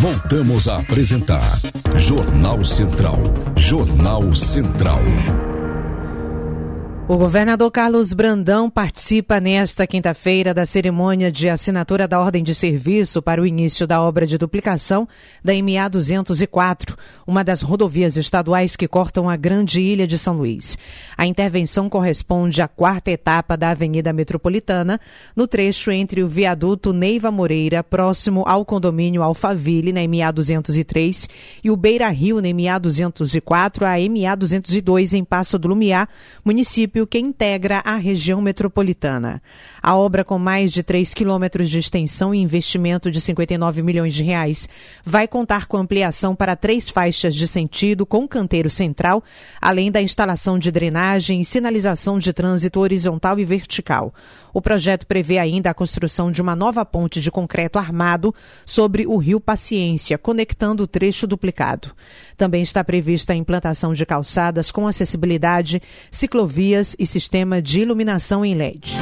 Voltamos a apresentar Jornal Central. Jornal Central. O governador Carlos Brandão participa nesta quinta-feira da cerimônia de assinatura da ordem de serviço para o início da obra de duplicação da MA 204, uma das rodovias estaduais que cortam a grande ilha de São Luís. A intervenção corresponde à quarta etapa da Avenida Metropolitana, no trecho entre o viaduto Neiva Moreira, próximo ao condomínio Alphaville, na MA 203, e o Beira Rio, na MA 204, a MA 202, em Passo do Lumiar, município que integra a região metropolitana. A obra, com mais de 3 quilômetros de extensão e investimento de R$59 milhões, vai contar com ampliação para 3 faixas de sentido com canteiro central, além da instalação de drenagem e sinalização de trânsito horizontal e vertical. O projeto prevê ainda a construção de uma nova ponte de concreto armado sobre o Rio Paciência, conectando o trecho duplicado. Também está prevista a implantação de calçadas com acessibilidade, ciclovias e sistema de iluminação em LED.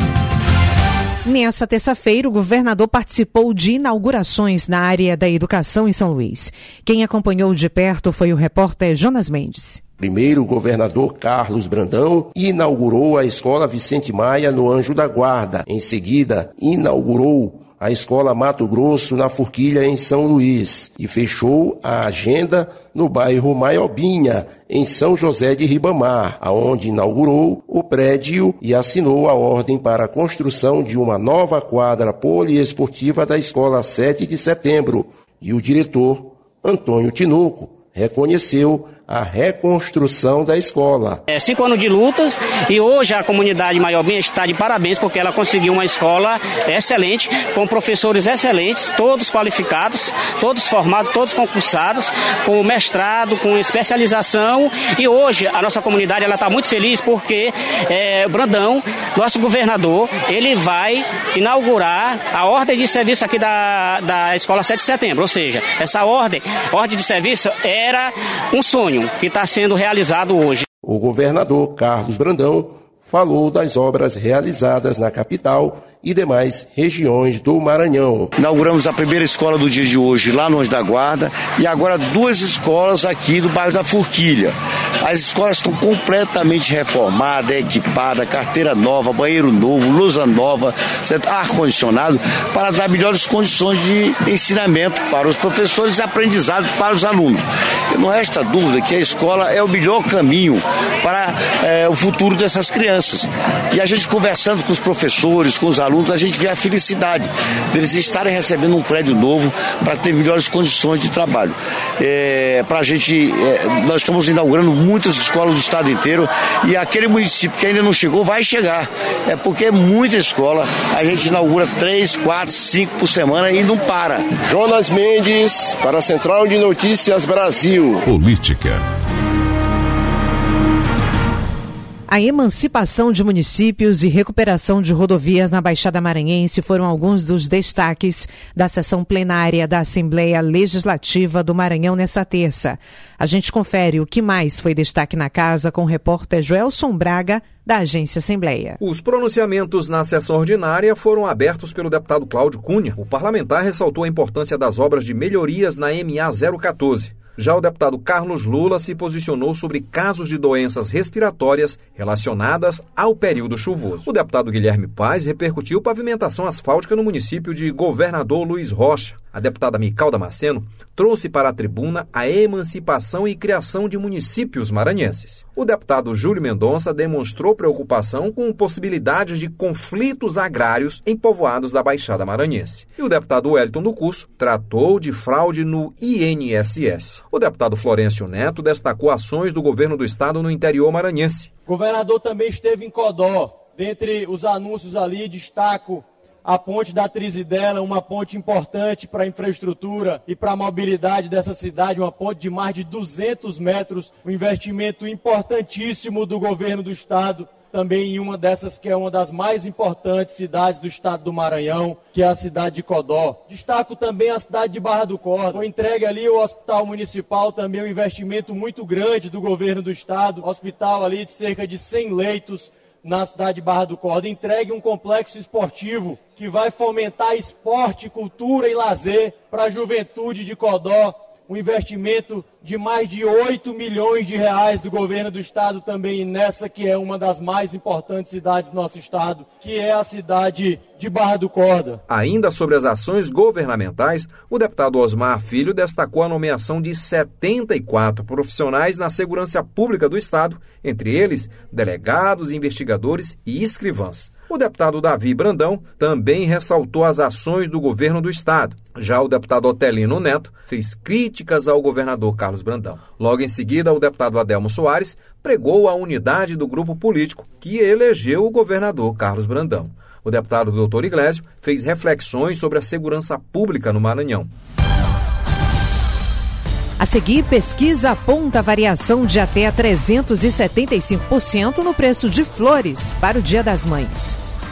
Nessa terça-feira, o governador participou de inaugurações na área da educação em São Luís. Quem acompanhou de perto foi o repórter Jonas Mendes. Primeiro, o governador Carlos Brandão inaugurou a Escola Vicente Maia no Anjo da Guarda. Em seguida, inaugurou a Escola Mato Grosso na Forquilha, em São Luís, e fechou a agenda no bairro Maiobinha, em São José de Ribamar, aonde inaugurou o prédio e assinou a ordem para a construção de uma nova quadra poliesportiva da Escola 7 de Setembro. E o diretor, Antônio Tinoco, reconheceu a reconstrução da escola. 5 anos de lutas e hoje a comunidade Maiobinha está de parabéns porque ela conseguiu uma escola excelente, com professores excelentes, todos qualificados, todos formados, todos concursados, com mestrado, com especialização, e hoje a nossa comunidade está muito feliz porque Brandão, nosso governador, ele vai inaugurar a ordem de serviço aqui da Escola 7 de Setembro, ou seja, essa ordem de serviço era um sonho que está sendo realizado hoje. O governador Carlos Brandão falou das obras realizadas na capital e demais regiões do Maranhão. Inauguramos a primeira escola do dia de hoje lá no Anjo da Guarda e agora 2 escolas aqui do bairro da Forquilha. As escolas estão completamente reformadas, equipadas, carteira nova, banheiro novo, lousa nova, ar-condicionado, para dar melhores condições de ensinamento para os professores e aprendizado para os alunos. E não resta dúvida que a escola é o melhor caminho para o futuro dessas crianças. E a gente conversando com os professores, com os alunos, a gente vê a felicidade deles estarem recebendo um prédio novo para ter melhores condições de trabalho. Para a gente, nós estamos inaugurando muitas escolas do estado inteiro e aquele município que ainda não chegou vai chegar. É porque é muita escola, a gente inaugura 3, 4, 5 por semana e não para. Jonas Mendes, para a Central de Notícias Brasil. Política. A emancipação de municípios e recuperação de rodovias na Baixada Maranhense foram alguns dos destaques da sessão plenária da Assembleia Legislativa do Maranhão nessa terça. A gente confere o que mais foi destaque na casa com o repórter Joelson Braga, da Agência Assembleia. Os pronunciamentos na sessão ordinária foram abertos pelo deputado Cláudio Cunha. O parlamentar ressaltou a importância das obras de melhorias na MA 014. Já o deputado Carlos Lula se posicionou sobre casos de doenças respiratórias relacionadas ao período chuvoso. O deputado Guilherme Paz repercutiu pavimentação asfáltica no município de Governador Luiz Rocha. A deputada Mical Damasceno trouxe para a tribuna a emancipação e criação de municípios maranhenses. O deputado Júlio Mendonça demonstrou preocupação com possibilidades de conflitos agrários em povoados da Baixada Maranhense. E o deputado Wellington do Curso tratou de fraude no INSS. O deputado Florencio Neto destacou ações do governo do estado no interior maranhense. O governador também esteve em Codó. Dentre os anúncios ali, destaco a ponte da Trizidela, uma ponte importante para a infraestrutura e para a mobilidade dessa cidade, uma ponte de mais de 200 metros, um investimento importantíssimo do governo do estado, também em uma dessas que é uma das mais importantes cidades do estado do Maranhão, que é a cidade de Codó. Destaco também a cidade de Barra do Corda. Foi entregue ali o hospital municipal, também um investimento muito grande do governo do estado, hospital ali de cerca de 100 leitos, na cidade de Barra do Corda, entregue um complexo esportivo que vai fomentar esporte, cultura e lazer para a juventude de Codó. Um investimento de mais de 8 milhões de reais do governo do estado também nessa que é uma das mais importantes cidades do nosso estado, que é a cidade de Barra do Corda. Ainda sobre as ações governamentais, o deputado Osmar Filho destacou a nomeação de 74 profissionais na segurança pública do estado, entre eles delegados, investigadores e escrivãs. O deputado Davi Brandão também ressaltou as ações do governo do estado. Já o deputado Otelino Neto fez críticas ao governador Carlos Brandão. Logo em seguida, o deputado Adelmo Soares pregou a unidade do grupo político que elegeu o governador Carlos Brandão. O deputado Dr. Iglesio fez reflexões sobre a segurança pública no Maranhão. A seguir, pesquisa aponta variação de até 375% no preço de flores para o Dia das Mães.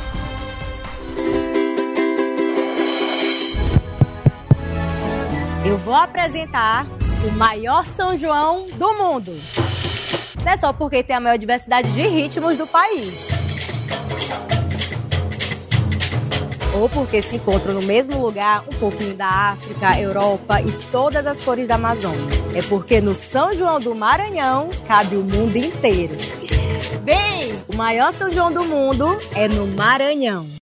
Eu vou apresentar o maior São João do mundo. Não é só porque tem a maior diversidade de ritmos do país, ou porque se encontram no mesmo lugar um pouquinho da África, Europa e todas as cores da Amazônia. É porque no São João do Maranhão cabe o mundo inteiro. Vem! O maior São João do mundo é no Maranhão.